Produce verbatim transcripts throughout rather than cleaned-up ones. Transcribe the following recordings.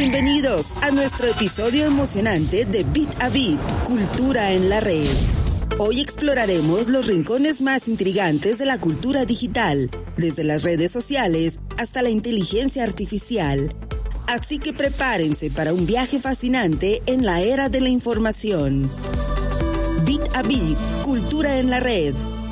Bienvenidos a nuestro episodio emocionante de Bit a Bit, Cultura en la Red. Hoy exploraremos los rincones más intrigantes de la cultura digital, desde las redes sociales hasta la inteligencia artificial. Así que prepárense para un viaje fascinante en la era de la información. Bit a Bit, Cultura en la Red.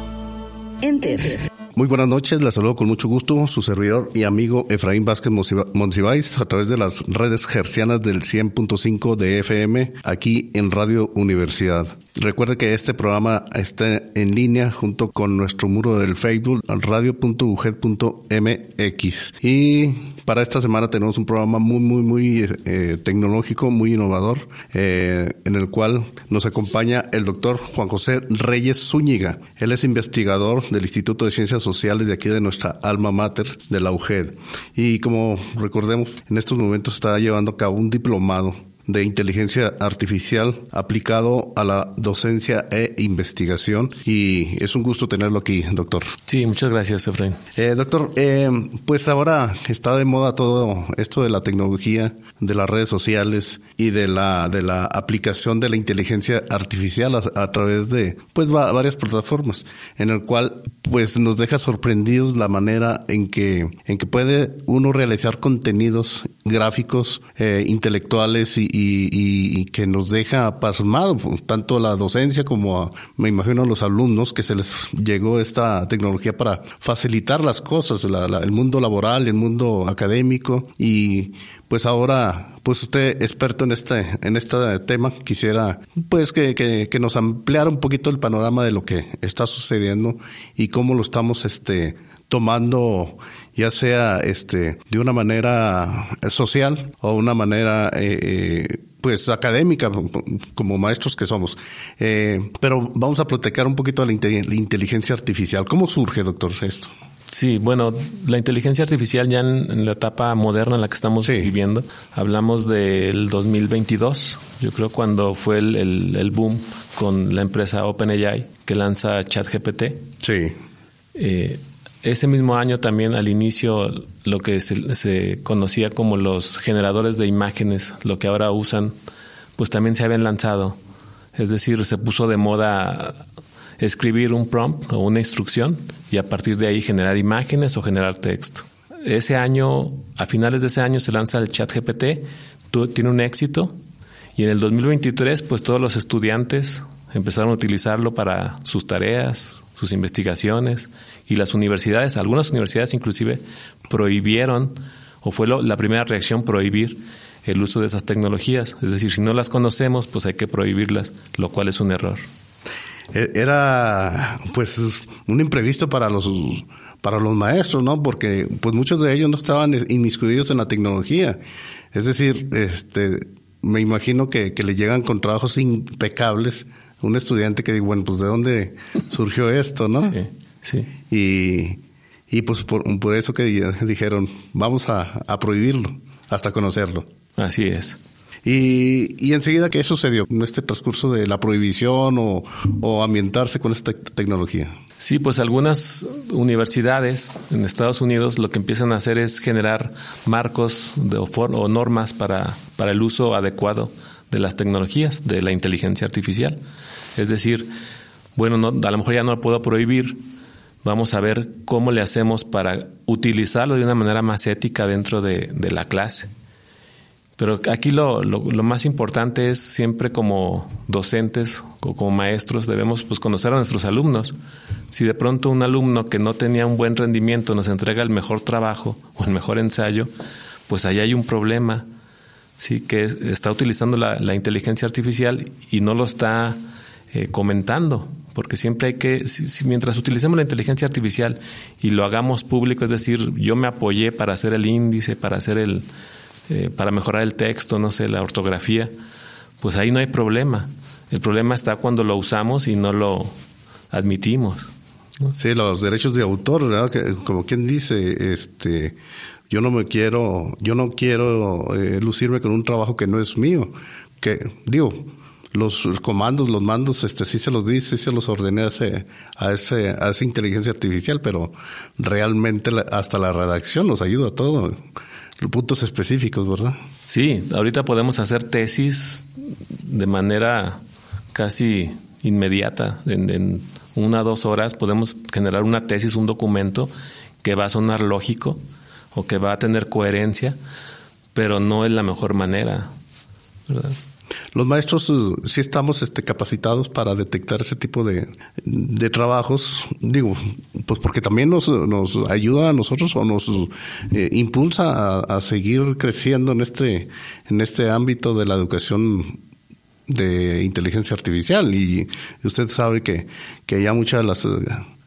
Enter. Muy buenas noches, les saludo con mucho gusto su servidor y amigo Efraín Vázquez Monsiváis a través de las redes hercianas del cien punto cinco de F M aquí en Radio Universidad. Recuerde que este programa está en línea junto con nuestro muro del Facebook radio punto u g e d punto m x y para esta semana tenemos un programa muy muy muy eh, tecnológico, muy innovador, eh, en el cual nos acompaña el doctor Juan José Reyes Zúñiga. Él es investigador del Instituto de Ciencias Sociales de aquí de nuestra alma mater, de la U G E D. Y como recordemos, en estos momentos está llevando a cabo un diplomado de inteligencia artificial aplicado a la docencia e investigación, y es un gusto tenerlo aquí, doctor. Sí, muchas gracias, Efraín. Eh, doctor, eh, pues ahora está de moda todo esto de la tecnología, de las redes sociales y de la de la aplicación de la inteligencia artificial a, a través de pues va, varias plataformas, en el cual pues nos deja sorprendidos la manera en que en que puede uno realizar contenidos gráficos, eh, intelectuales y Y, y, y que nos deja pasmado, tanto la docencia como a, me imagino a los alumnos, que se les llegó esta tecnología para facilitar las cosas, la, la, el mundo laboral, el mundo académico. Y pues ahora, pues usted experto en este en este tema, quisiera pues que, que, que nos ampliara un poquito el panorama de lo que está sucediendo y cómo lo estamos este tomando, ya sea este de una manera social o una manera eh, pues académica, como maestros que somos. Eh, pero vamos a platicar un poquito de la, la inteligencia artificial. ¿Cómo surge, doctor, esto? Sí, bueno, la inteligencia artificial ya en, en la etapa moderna en la que estamos sí. viviendo, hablamos del dos mil veintidós, yo creo cuando fue el, el, el boom con la empresa OpenAI que lanza ChatGPT. Sí. Eh, Ese mismo año también al inicio lo que se, se conocía como los generadores de imágenes, lo que ahora usan, pues también se habían lanzado. Es decir, se puso de moda escribir un prompt o una instrucción y a partir de ahí generar imágenes o generar texto. Ese año, a finales de ese año se lanza el ChatGPT, tiene un éxito y en el dos mil veintitrés pues todos los estudiantes empezaron a utilizarlo para sus tareas, sus investigaciones, y las universidades, algunas universidades inclusive prohibieron, o fue lo, la primera reacción prohibir el uso de esas tecnologías. Es decir, si no las conocemos, pues hay que prohibirlas, lo cual es un error. Era pues un imprevisto para los para los maestros, ¿no? Porque pues muchos de ellos no estaban inmiscuidos en la tecnología. Es decir, este me imagino que, que le llegan con trabajos impecables un estudiante que dice, bueno, pues ¿de dónde surgió esto, no? Sí, sí. Y, y pues por, por eso que dijeron, vamos a, a prohibirlo hasta conocerlo. Así es. Y, y enseguida, ¿qué sucedió en este transcurso de la prohibición o, o ambientarse con esta tecnología? Sí, pues algunas universidades en Estados Unidos lo que empiezan a hacer es generar marcos de, o, for, o normas para, para el uso adecuado de las tecnologías, de la inteligencia artificial. Es decir, bueno, no, a lo mejor ya no lo puedo prohibir, vamos a ver cómo le hacemos para utilizarlo de una manera más ética dentro de, de la clase. Pero aquí lo, lo, lo más importante es siempre como docentes o como maestros debemos pues conocer a nuestros alumnos. Si de pronto un alumno que no tenía un buen rendimiento nos entrega el mejor trabajo o el mejor ensayo, pues ahí hay un problema, sí, que está utilizando la, la inteligencia artificial y no lo está eh, comentando. Porque siempre hay que, si, si mientras utilicemos la inteligencia artificial y lo hagamos público, es decir, yo me apoyé para hacer el índice, para hacer el Eh, para mejorar el texto, no sé, la ortografía, pues ahí no hay problema. El problema está cuando lo usamos y no lo admitimos, ¿no? Sí, los derechos de autor, ¿verdad? Que, como quien dice, este, yo no me quiero, yo no quiero eh, lucirme con un trabajo que no es mío. Que digo, los comandos, los mandos, este, sí se los di, sí se los ordené a ese, a ese, a esa inteligencia artificial, pero realmente la, hasta la redacción nos ayuda a todo. Puntos específicos, ¿verdad? Sí, ahorita podemos hacer tesis de manera casi inmediata. En, en una o dos horas podemos generar una tesis, un documento que va a sonar lógico o que va a tener coherencia, pero no es la mejor manera, ¿verdad? Los maestros uh, sí estamos este, capacitados para detectar ese tipo de, de trabajos, digo, pues porque también nos, nos ayuda a nosotros o nos eh, impulsa a, a seguir creciendo en este, en este ámbito de la educación de inteligencia artificial. Y usted sabe que, que ya muchas de las,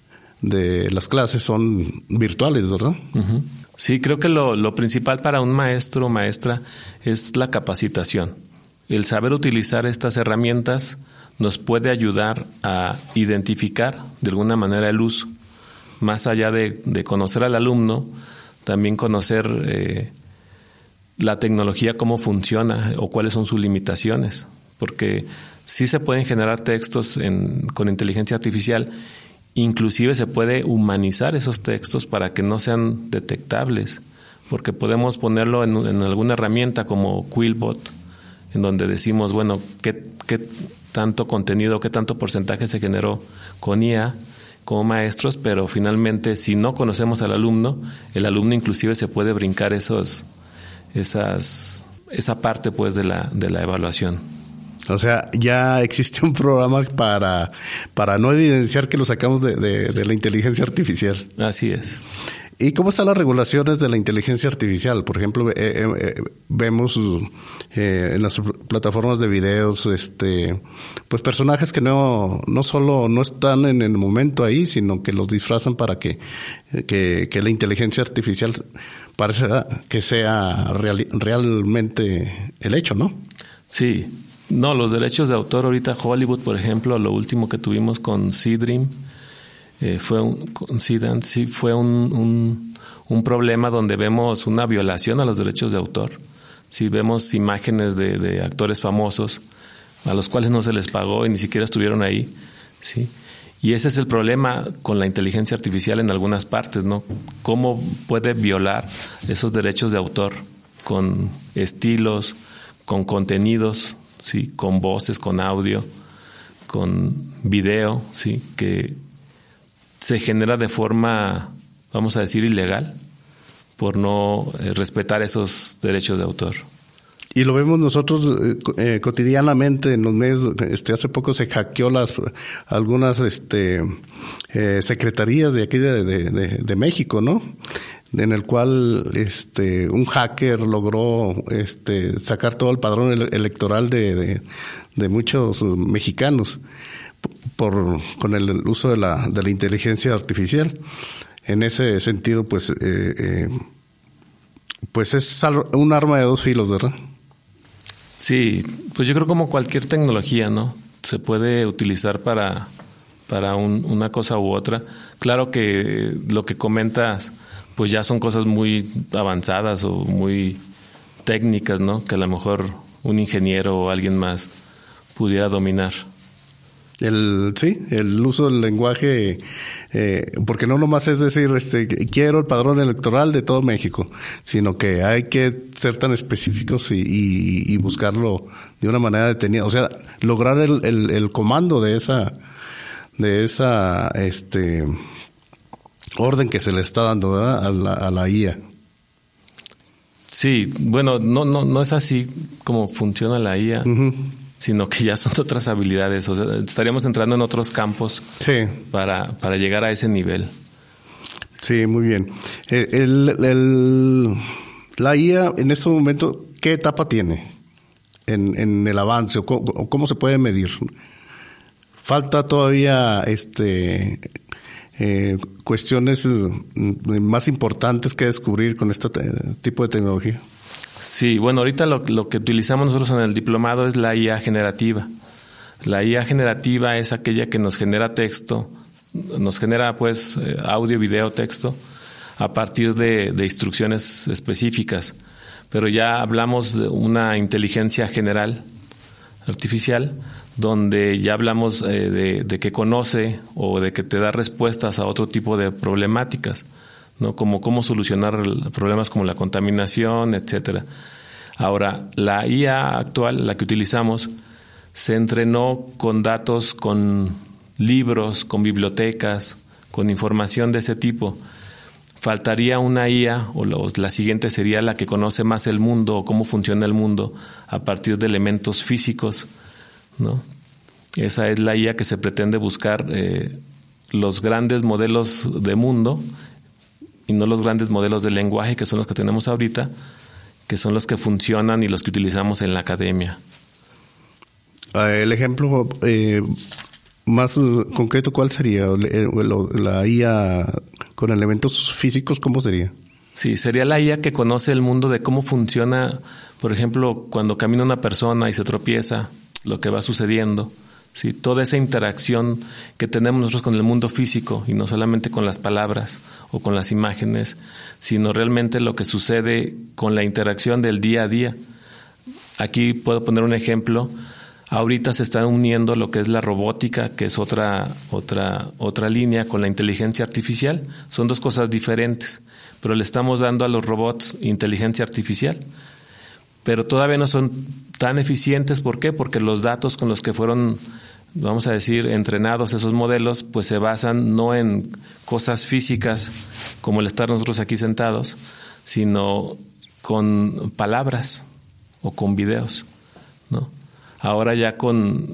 de las clases son virtuales, ¿verdad? Uh-huh. Sí, creo que lo, lo principal para un maestro o maestra es la capacitación. El saber utilizar estas herramientas nos puede ayudar a identificar de alguna manera el uso. Más allá de, de conocer al alumno, también conocer eh, la tecnología, cómo funciona o cuáles son sus limitaciones. Porque sí se pueden generar textos en, con inteligencia artificial, inclusive se puede humanizar esos textos para que no sean detectables, porque podemos ponerlo en, en alguna herramienta como Quillbot, en donde decimos, bueno, qué, qué tanto contenido, qué tanto porcentaje se generó con I A como maestros, pero finalmente si no conocemos al alumno, el alumno inclusive se puede brincar esos, esas, esa parte pues de la, de la evaluación. O sea, ya existe un programa para, para no evidenciar que lo sacamos de, de, de la inteligencia artificial. Así es. ¿Y cómo están las regulaciones de la inteligencia artificial? Por ejemplo, eh, eh, vemos eh, en las plataformas de videos, este, pues personajes que no, no solo no están en el momento ahí, sino que los disfrazan para que, que, que la inteligencia artificial parezca que sea real, realmente el hecho, ¿no? Sí. No, los derechos de autor ahorita Hollywood, por ejemplo, lo último que tuvimos con Seedream, Eh, fue un, sí, fue un, un, un problema donde vemos una violación a los derechos de autor. Sí, vemos imágenes de, de actores famosos a los cuales no se les pagó y ni siquiera estuvieron ahí. Sí. Y ese es el problema con la inteligencia artificial en algunas partes, ¿no? Cómo puede violar esos derechos de autor con estilos, con contenidos, sí, con voces, con audio, con video, sí, que se genera de forma, vamos a decir, ilegal, por no eh, respetar esos derechos de autor. Y lo vemos nosotros eh, cotidianamente en los medios. Este, hace poco se hackeó las algunas este eh, secretarías de aquí de, de, de, de México, ¿no? En el cual este un hacker logró este sacar todo el padrón electoral de, de, de muchos mexicanos por con el uso de la de la inteligencia artificial. En ese sentido, pues eh, eh, pues es un arma de dos filos, ¿verdad? Sí, pues yo creo como cualquier tecnología, ¿no? Se puede utilizar para para un, una cosa u otra. Claro que lo que comentas, pues ya son cosas muy avanzadas o muy técnicas, ¿no? Que a lo mejor un ingeniero o alguien más pudiera dominar. El sí, el uso del lenguaje, eh, porque no nomás es decir, este, quiero el padrón electoral de todo México, sino que hay que ser tan específicos y, y, y buscarlo de una manera detenida, o sea, lograr el, el, el comando de esa, de esa, este, orden que se le está dando, ¿verdad? a la, a la I A. Sí, bueno, no, no, no es así como funciona la I A. Uh-huh. Sino que ya son otras habilidades, o sea, estaríamos entrando en otros campos sí. para, para llegar a ese nivel. Sí, muy bien. El, el, el, la I A en este momento, ¿qué etapa tiene en, en el avance o cómo, o cómo se puede medir? Falta todavía este eh, cuestiones más importantes que descubrir con este tipo de tecnología. Sí, bueno, ahorita lo, lo que utilizamos nosotros en el diplomado es la I A generativa. La I A generativa es aquella que nos genera texto, nos genera pues audio, video, texto, a partir de, de instrucciones específicas. Pero ya hablamos de una inteligencia general, artificial, donde ya hablamos eh, de, de que conoce o de que te da respuestas a otro tipo de problemáticas, ¿no? Como cómo solucionar problemas como la contaminación, etcétera. Ahora, la I A actual, la que utilizamos, se entrenó con datos, con libros, con bibliotecas, con información de ese tipo. Faltaría una I A, o la siguiente sería la que conoce más el mundo o cómo funciona el mundo a partir de elementos físicos, ¿no? Esa es la I A que se pretende buscar, eh, los grandes modelos de mundo y no los grandes modelos de lenguaje que son los que tenemos ahorita, que son los que funcionan y los que utilizamos en la academia. El ejemplo eh, más concreto, ¿cuál sería? La I A con elementos físicos, ¿cómo sería? Sí, sería la I A que conoce el mundo de cómo funciona, por ejemplo, cuando camina una persona y se tropieza, lo que va sucediendo. Sí, toda esa interacción que tenemos nosotros con el mundo físico y no solamente con las palabras o con las imágenes, sino realmente lo que sucede con la interacción del día a día. Aquí puedo poner un ejemplo. Ahorita se está uniendo lo que es la robótica, que es otra, otra, otra línea, con la inteligencia artificial. Son dos cosas diferentes, pero le estamos dando a los robots inteligencia artificial. Pero todavía no son tan eficientes. ¿Por qué? Porque los datos con los que fueron, vamos a decir, entrenados esos modelos, pues se basan no en cosas físicas como el estar nosotros aquí sentados, sino con palabras o con videos, ¿no? Ahora ya con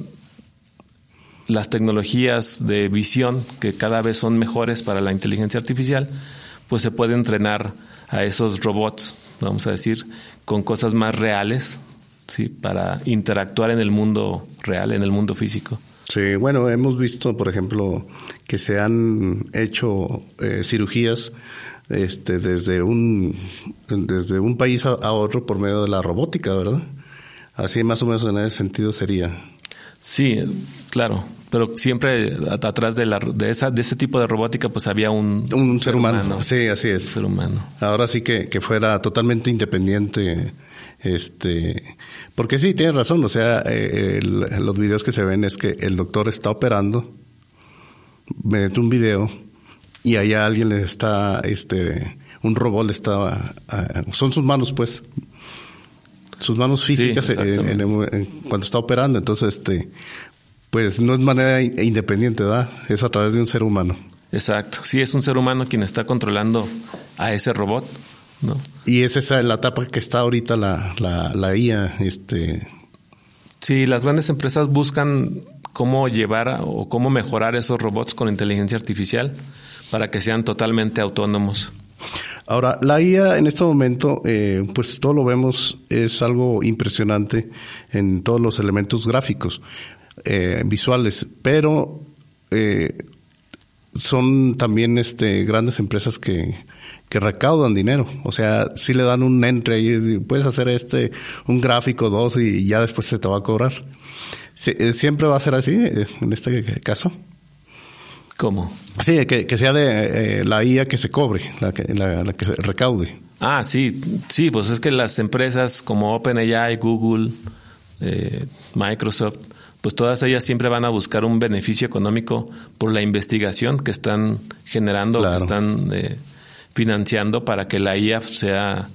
las tecnologías de visión, que cada vez son mejores para la inteligencia artificial, pues se puede entrenar a esos robots, vamos a decir, con cosas más reales, ¿sí? Para interactuar en el mundo real, en el mundo físico. Sí, bueno, hemos visto, por ejemplo, que se han hecho eh, cirugías este, desde un desde un país a, a otro por medio de la robótica, ¿verdad? Así más o menos en ese sentido sería. Sí, claro, pero siempre atrás de la de esa de ese tipo de robótica pues había un un, un ser, ser humano. humano. Sí, así es. Ser humano. Ahora sí que, que fuera totalmente independiente, este, porque sí tienes razón, o sea, eh, el, los videos que se ven es que el doctor está operando mediante un video y allá alguien le está, este, un robot le está, uh, son sus manos pues. sus manos físicas sí, en, en, en, cuando está operando, entonces este pues no es manera independiente, ¿verdad? Es a través de un ser humano. Exacto, sí, es un ser humano quien está controlando a ese robot, ¿no? Y es esa la etapa que está ahorita la, la, la I A, este. Sí, las grandes empresas buscan cómo llevar a, o cómo mejorar esos robots con inteligencia artificial para que sean totalmente autónomos. Ahora, la I A en este momento, eh, pues todo lo vemos, es algo impresionante en todos los elementos gráficos, eh, visuales, pero eh, son también este grandes empresas que, que recaudan dinero. O sea, si le dan un entre y puedes hacer este un gráfico, dos y ya después se te va a cobrar. ¿Siempre va a ser así en este caso? ¿Cómo? Sí, que, que sea de eh, la I A que se cobre, la que, la, la que recaude. Ah, sí, sí, pues es que las empresas como OpenAI, Google, eh, Microsoft, pues todas ellas siempre van a buscar un beneficio económico por la investigación que están generando, claro, que están eh, financiando para que la I A sea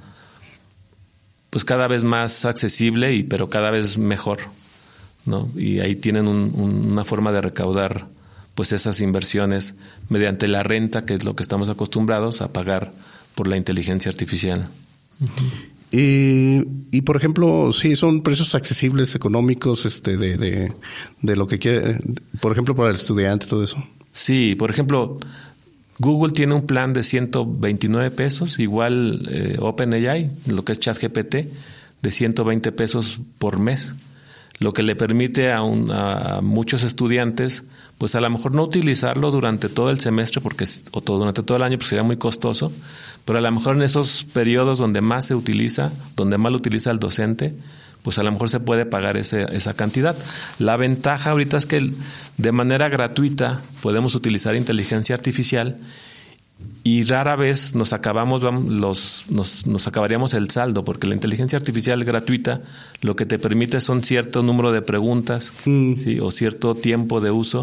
pues cada vez más accesible y pero cada vez mejor, ¿no? Y ahí tienen un, un, una forma de recaudar pues esas inversiones mediante la renta, que es lo que estamos acostumbrados a pagar por la inteligencia artificial. Uh-huh. Y, y por ejemplo, sí, son precios accesibles, económicos, este, de, de, de lo que quiere, por ejemplo, para el estudiante, todo eso. Sí, por ejemplo, Google tiene un plan de ciento veintinueve pesos, igual eh, OpenAI, lo que es ChatGPT, de ciento veinte pesos por mes, lo que le permite a, un, a muchos estudiantes pues a lo mejor no utilizarlo durante todo el semestre porque o todo, durante todo el año porque sería muy costoso, pero a lo mejor en esos periodos donde más se utiliza, donde más lo utiliza el docente, pues a lo mejor se puede pagar ese, esa cantidad. La ventaja ahorita es que de manera gratuita podemos utilizar inteligencia artificial y rara vez nos acabamos los nos, nos acabaríamos el saldo, porque la inteligencia artificial gratuita lo que te permite son cierto número de preguntas, mm. ¿sí? O cierto tiempo de uso,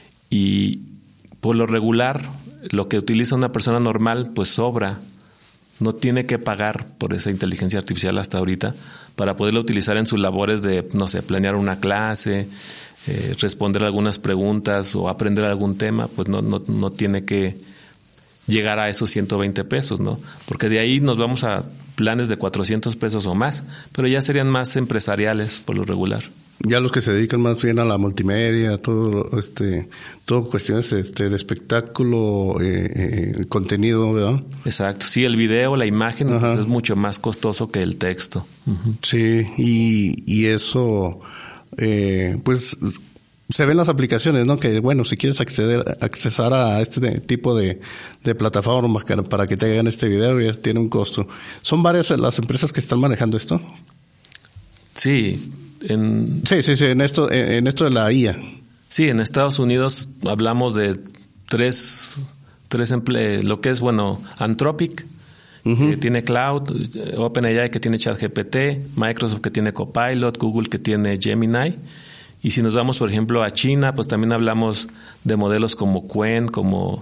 y por lo regular lo que utiliza una persona normal pues sobra no tiene que pagar por esa inteligencia artificial hasta ahorita para poderla utilizar en sus labores de, no sé, planear una clase, eh, responder algunas preguntas o aprender algún tema, pues no, no, no tiene que llegar a esos ciento veinte pesos, ¿no? Porque de ahí nos vamos a planes de cuatrocientos pesos o más, pero ya serían más empresariales por lo regular. Ya los que se dedican más bien a la multimedia, todo este, todo cuestiones este, de espectáculo, eh, eh, contenido, ¿verdad? Exacto, sí, el video, la imagen, pues es mucho más costoso que el texto. Uh-huh. Sí, y, y eso, eh, pues se ven las aplicaciones, ¿no? Que bueno, si quieres acceder, accesar a este tipo de, de plataformas para que te hagan este video, ya tiene un costo. ¿Son varias las empresas que están manejando esto? Sí. En, sí, sí, sí, en esto, en, en esto de la I A. Sí, en Estados Unidos hablamos de tres, tres emple- lo que es, bueno, Anthropic, uh-huh. que tiene Cloud, OpenAI que tiene ChatGPT, Microsoft que tiene Copilot, Google que tiene Gemini. Y si nos vamos, por ejemplo, a China, pues también hablamos de modelos como Qwen, como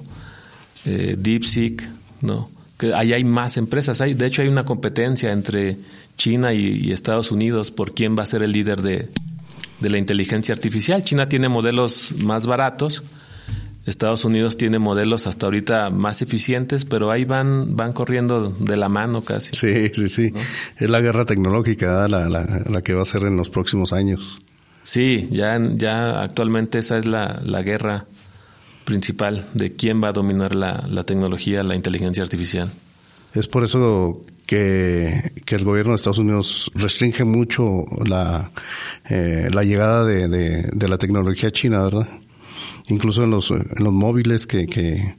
eh, DeepSeek, ¿no? Que ahí hay más empresas. Hay, de hecho, hay una competencia entre China y, y Estados Unidos por quién va a ser el líder de, de la inteligencia artificial. China tiene modelos más baratos, Estados Unidos tiene modelos hasta ahorita más eficientes, pero ahí van van corriendo de la mano casi. Sí, sí, sí. ¿No? Es la guerra tecnológica la, la, la que va a ser en los próximos años. Sí, ya, ya actualmente esa es la, la guerra principal de quién va a dominar la, la tecnología, la inteligencia artificial. Es por eso que, que el gobierno de Estados Unidos restringe mucho la, eh, la llegada de, de, de la tecnología china, ¿verdad? Incluso en los, en los móviles que, que,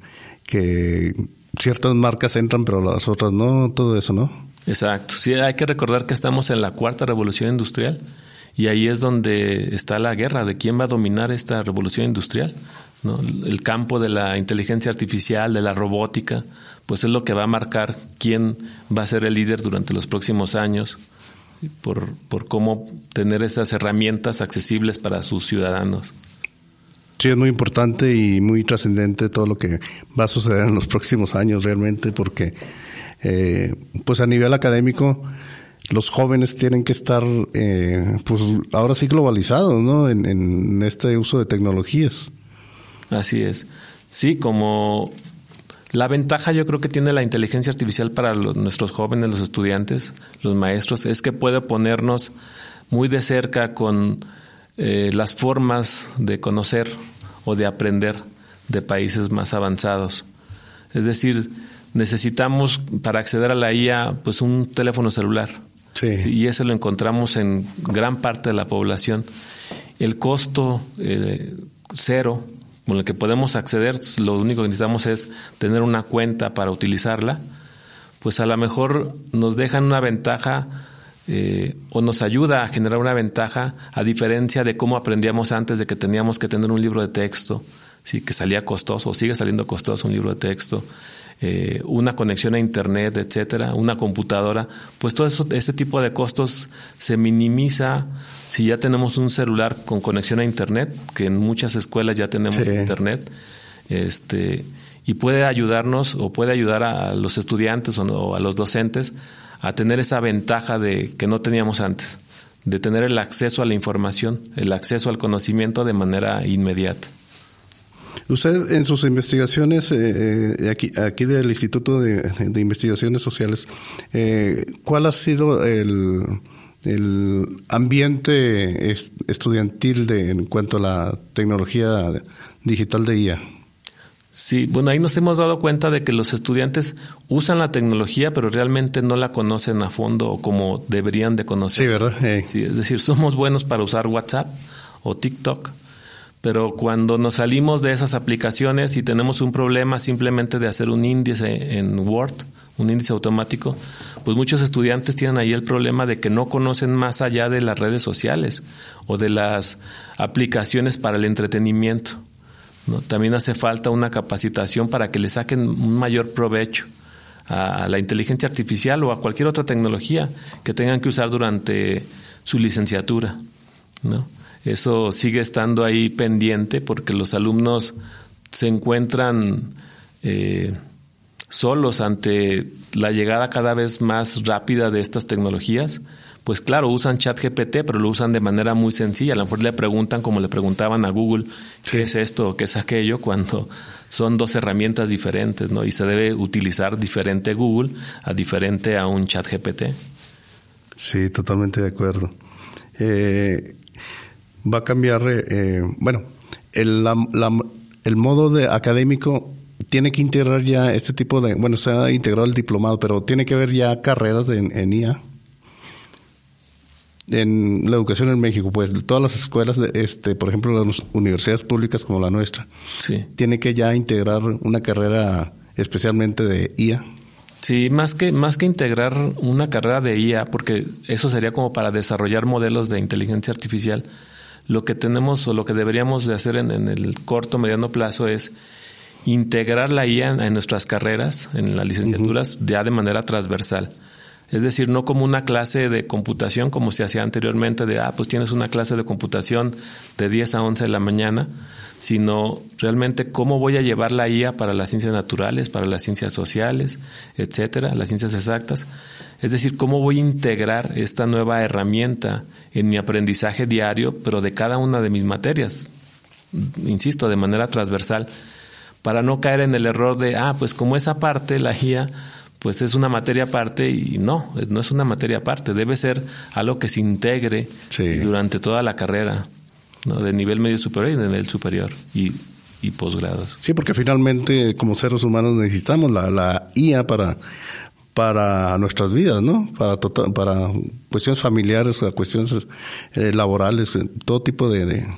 que ciertas marcas entran, pero las otras no, todo eso, ¿no? Exacto. Sí, hay que recordar que estamos en la cuarta revolución industrial y ahí es donde está la guerra de quién va a dominar esta revolución industrial, ¿no? El campo de la inteligencia artificial, de la robótica, pues es lo que va a marcar quién va a ser el líder durante los próximos años por, por cómo tener esas herramientas accesibles para sus ciudadanos. Sí, es muy importante y muy trascendente todo lo que va a suceder en los próximos años realmente, porque eh, pues a nivel académico los jóvenes tienen que estar eh, pues ahora sí globalizados, ¿no? En, en este uso de tecnologías. Así es. Sí, como la ventaja yo creo que tiene la inteligencia artificial para los, nuestros jóvenes, los estudiantes, los maestros, es que puede ponernos muy de cerca con eh, las formas de conocer o de aprender de países más avanzados. Es decir, necesitamos para acceder a la I A pues un teléfono celular. Sí. Sí, y eso lo encontramos en gran parte de la población. El costo eh, cero con el que podemos acceder, lo único que necesitamos es tener una cuenta para utilizarla, pues a lo mejor nos dejan una ventaja eh, o nos ayuda a generar una ventaja a diferencia de cómo aprendíamos antes de que teníamos que tener un libro de texto, sí, que salía costoso o sigue saliendo costoso un libro de texto, eh, una conexión a internet, etcétera, una computadora, pues todo eso, ese tipo de costos se minimiza si ya tenemos un celular con conexión a internet, que en muchas escuelas ya tenemos sí. internet, este, y puede ayudarnos o puede ayudar a los estudiantes o, no, o a los docentes a tener esa ventaja de que no teníamos antes, de tener el acceso a la información, el acceso al conocimiento de manera inmediata. Usted en sus investigaciones eh, aquí, aquí del Instituto de, de Investigaciones Sociales, eh, ¿cuál ha sido el, el ambiente estudiantil de, en cuanto a la tecnología digital de I A? Sí, bueno, ahí nos hemos dado cuenta de que los estudiantes usan la tecnología, pero realmente no la conocen a fondo o como deberían de conocer. Sí, ¿verdad? Eh. Sí, es decir, somos buenos para usar WhatsApp o TikTok, pero cuando nos salimos de esas aplicaciones y tenemos un problema simplemente de hacer un índice en Word, un índice automático, pues muchos estudiantes tienen ahí el problema de que no conocen más allá de las redes sociales o de las aplicaciones para el entretenimiento, ¿no? También hace falta una capacitación para que le saquen un mayor provecho a la inteligencia artificial o a cualquier otra tecnología que tengan que usar durante su licenciatura, ¿no? Eso sigue estando ahí pendiente porque los alumnos se encuentran eh, solos ante la llegada cada vez más rápida de estas tecnologías, pues claro, usan ChatGPT, pero lo usan de manera muy sencilla. A lo mejor le preguntan, como le preguntaban a Google, ¿qué es esto o qué es aquello? Cuando son dos herramientas diferentes, ¿no? Y se debe utilizar diferente Google a diferente a un ChatGPT. Sí, totalmente de acuerdo. Eh, va a cambiar, eh, bueno, el, la, la, el modo de académico tiene que integrar ya este tipo de, bueno, se ha integrado el diplomado, pero tiene que haber ya carreras en, en I A. En la educación en México, pues todas las escuelas, de este, por ejemplo, las universidades públicas como la nuestra, sí, tiene que ya integrar una carrera especialmente de I A. Sí, más que más que integrar una carrera de I A, porque eso sería como para desarrollar modelos de inteligencia artificial. Lo que tenemos o lo que deberíamos de hacer en, en el corto mediano plazo es integrar la I A en, en nuestras carreras, en las licenciaturas, uh-huh. ya de manera transversal. Es decir, no como una clase de computación como se hacía anteriormente de, ah, pues tienes una clase de computación de diez a once de la mañana, sino realmente cómo voy a llevar la I A para las ciencias naturales, para las ciencias sociales, etcétera, las ciencias exactas. Es decir, cómo voy a integrar esta nueva herramienta en mi aprendizaje diario, pero de cada una de mis materias, insisto, de manera transversal, para no caer en el error de, ah, pues como esa parte, la I A, pues es una materia aparte, y no, no es una materia aparte, debe ser algo que se integre sí. durante toda la carrera, ¿no? De nivel medio superior y de nivel superior y, y posgrados. Sí, porque finalmente como seres humanos necesitamos la, la I A para, para nuestras vidas, ¿no? Para, total, para cuestiones familiares, cuestiones eh, laborales, todo tipo de, de,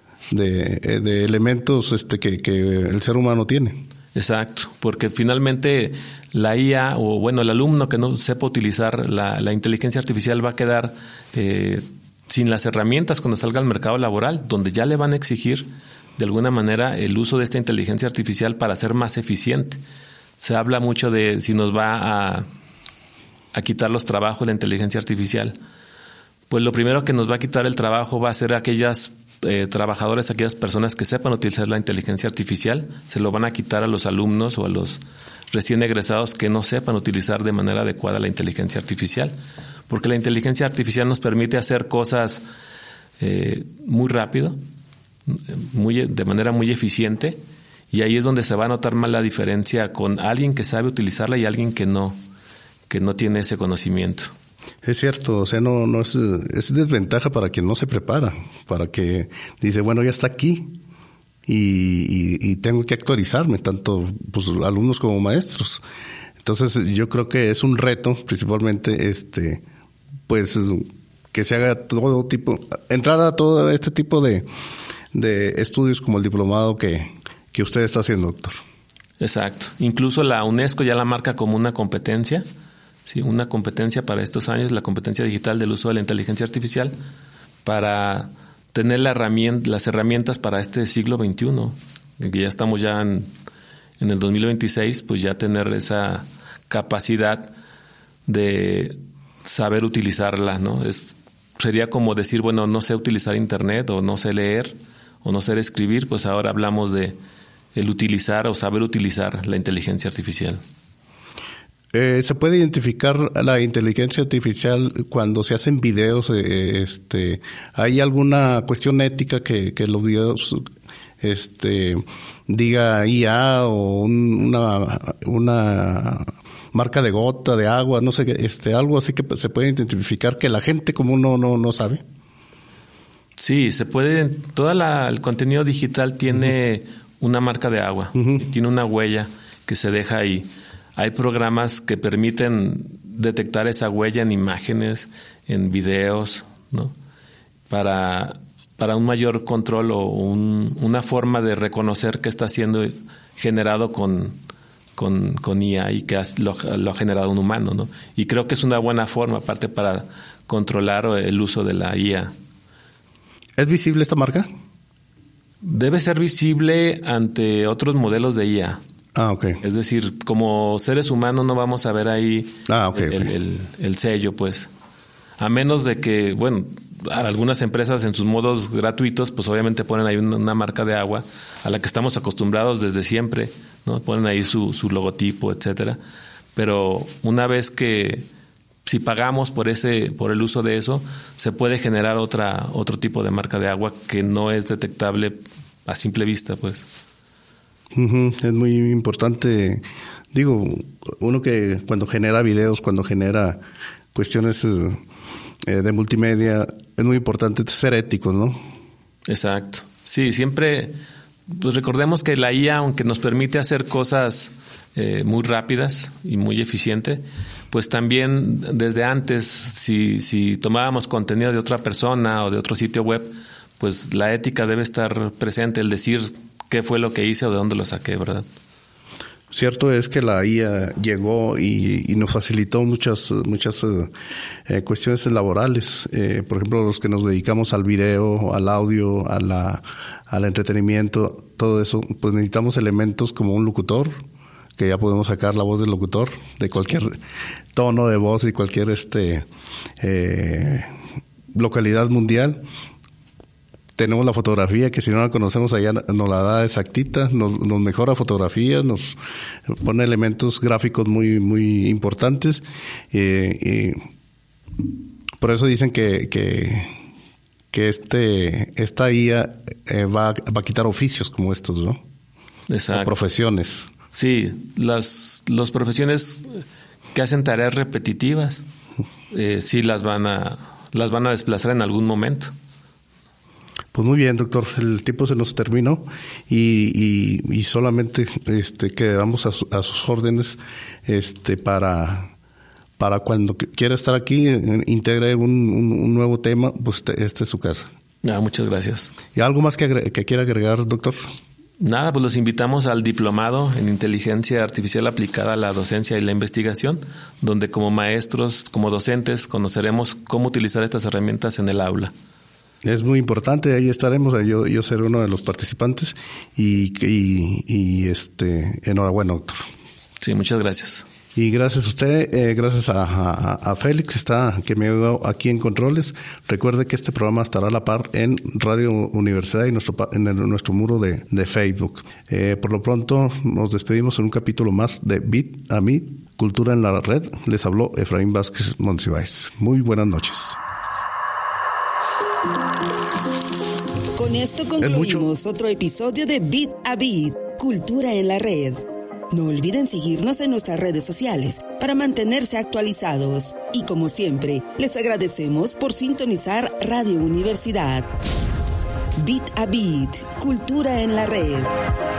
de, de elementos este, que, que el ser humano tiene. Exacto, porque finalmente la I A o bueno, el alumno que no sepa utilizar la, la inteligencia artificial va a quedar eh, sin las herramientas cuando salga al mercado laboral, donde ya le van a exigir de alguna manera el uso de esta inteligencia artificial para ser más eficiente. Se habla mucho de si nos va a, a quitar los trabajos la inteligencia artificial. Pues lo primero que nos va a quitar el trabajo va a ser aquellas eh, trabajadores, aquellas personas que sepan utilizar la inteligencia artificial. Se lo van a quitar a los alumnos o a los recién egresados que no sepan utilizar de manera adecuada la inteligencia artificial. Porque la inteligencia artificial nos permite hacer cosas eh, muy rápido, muy, de manera muy eficiente, y ahí es donde se va a notar más la diferencia con alguien que sabe utilizarla y alguien que no, que no tiene ese conocimiento. Es cierto, o sea, no, no es, es desventaja para quien no se prepara, para que dice, bueno, ya está aquí y, y, y tengo que actualizarme, tanto pues, alumnos como maestros. Entonces, yo creo que es un reto, principalmente, este, pues, que se haga todo tipo, entrar a todo este tipo de, de estudios como el diplomado que, que usted está haciendo, doctor. Exacto. Incluso la UNESCO ya la marca como una competencia. Sí, una competencia para estos años, la competencia digital del uso de la inteligencia artificial, para tener la herramienta, las herramientas para este siglo veintiuno, que ya estamos ya en, en el dos mil veintiséis, pues ya tener esa capacidad de saber utilizarla, ¿no? Es, sería como decir, bueno, no sé utilizar internet o no sé leer o no sé escribir, pues ahora hablamos de el utilizar o saber utilizar la inteligencia artificial. Eh, ¿Se puede identificar la inteligencia artificial cuando se hacen videos? Eh, este, ¿hay alguna cuestión ética que, que los videos este, diga I A o un, una, una marca de gota de agua, no sé, este, algo así que se puede identificar que la gente común no, no, no sabe? Sí, se puede. Todo el contenido digital tiene uh-huh. una marca de agua, uh-huh. tiene una huella que se deja ahí. Hay programas que permiten detectar esa huella en imágenes, en videos, ¿no? Para, para un mayor control o un, una forma de reconocer que está siendo generado con, con, con I A y que has, lo, lo ha generado un humano, ¿no? Y creo que es una buena forma, aparte, para controlar el uso de la I A. ¿Es visible esta marca? Debe ser visible ante otros modelos de I A. Ah, okay. Es decir, como seres humanos no vamos a ver ahí ah, okay, el, okay. El, el sello, pues. A menos de que, bueno, algunas empresas en sus modos gratuitos, pues obviamente ponen ahí una, una marca de agua a la que estamos acostumbrados desde siempre, ¿no? Ponen ahí su, su logotipo, etcétera. Pero una vez que si pagamos por ese, por el uso de eso, se puede generar otra, otro tipo de marca de agua que no es detectable a simple vista, pues. Uh-huh. Es muy importante, digo, uno que cuando genera videos, cuando genera cuestiones eh, de multimedia, es muy importante ser éticos, ¿no? Exacto. Sí, siempre, pues recordemos que la I A, aunque nos permite hacer cosas eh, muy rápidas y muy eficiente, pues también desde antes, si, si tomábamos contenido de otra persona o de otro sitio web, pues la ética debe estar presente, el decir qué fue lo que hice o de dónde lo saqué, ¿verdad? Cierto es que la I A llegó y, y nos facilitó muchas muchas eh, cuestiones laborales. Eh, por ejemplo, los que nos dedicamos al video, al audio, a la, al entretenimiento, todo eso, pues necesitamos elementos como un locutor, que ya podemos sacar la voz del locutor de cualquier tono de voz y cualquier este eh, localidad mundial. Tenemos la fotografía, que si no la conocemos allá nos la da exactita, nos, nos mejora fotografías, nos pone elementos gráficos muy muy importantes. Eh, y por eso dicen que que, que este esta I A eh, va, va a quitar oficios como estos, ¿no? Exacto. O profesiones. Sí, las, las profesiones que hacen tareas repetitivas, eh, sí las van a las van a desplazar en algún momento. Pues muy bien, doctor, el tiempo se nos terminó y, y, y solamente este, quedamos a, su, a sus órdenes este, para, para cuando quiera estar aquí, integre un, un, un nuevo tema, pues este es su casa. Ah, muchas gracias. ¿Y algo más que, agre- que quiera agregar, doctor? Nada, pues los invitamos al diplomado en inteligencia artificial aplicada a la docencia y la investigación, donde como maestros, como docentes, conoceremos cómo utilizar estas herramientas en el aula. Es muy importante, ahí estaremos, yo, yo seré uno de los participantes y, y, y este, enhorabuena, doctor. Sí, muchas gracias. Y gracias a usted, eh, gracias a, a, a Félix, está, que me ha ayudado aquí en Controles. Recuerde que este programa estará a la par en Radio Universidad y nuestro, en el, nuestro muro de, de Facebook. Eh, por lo pronto, nos despedimos en un capítulo más de Bit a Bit, Cultura en la Red. Les habló Efraín Vázquez Monsiváis. Muy buenas noches. Con esto concluimos otro episodio de Bit a Bit, Cultura en la Red. No olviden seguirnos en nuestras redes sociales para mantenerse actualizados. Y como siempre, les agradecemos por sintonizar Radio Universidad. Bit a Bit, Cultura en la Red.